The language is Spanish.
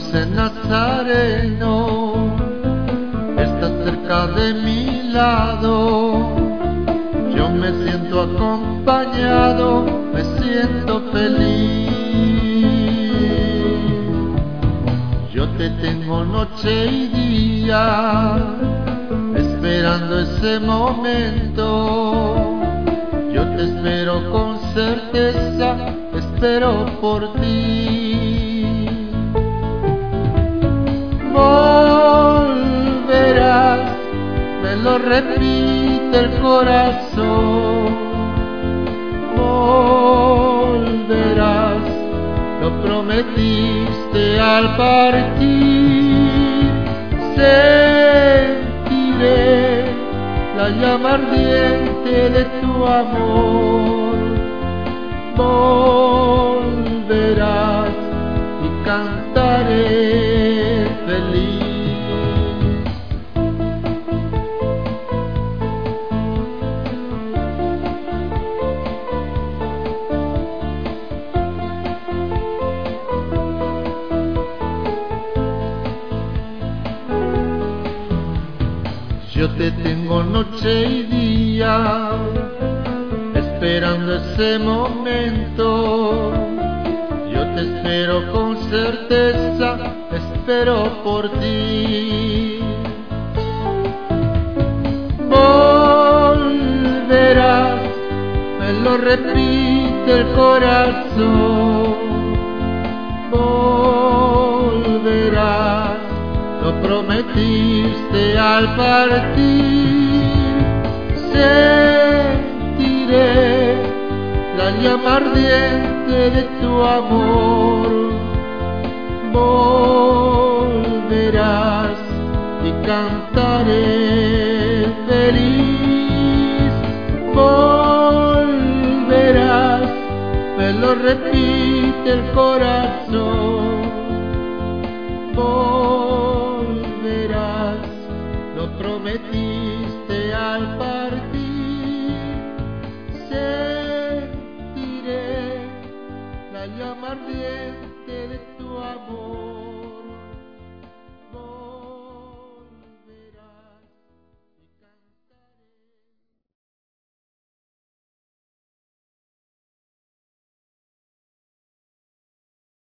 dulce Nazareno, estás cerca de mi lado. Yo me siento acompañado, me siento feliz. Yo te tengo noche y día, esperando ese momento. Yo te espero con certeza, espero por ti. Volverás, me lo repite el corazón. Volverás, lo prometiste al partir. Sentiré la llama ardiente de tu amor. Volverás y cantaré feliz. Yo te tengo noche y día, esperando ese momento. Yo te espero con certeza, espero por ti. Volverás, me lo repite el corazón. Volverás, lo prometiste al partir. Sentiré la llama ardiente de tu amor. Volverás y cantaré feliz. Volverás, me lo repite el corazón. Volverás, lo prometiste al partir. Sentiré la llama ardiente de tu amor.